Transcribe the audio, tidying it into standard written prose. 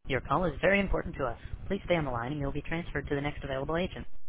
Your call is very important to us. Please stay on the line and you'll be transferred to the next available agent.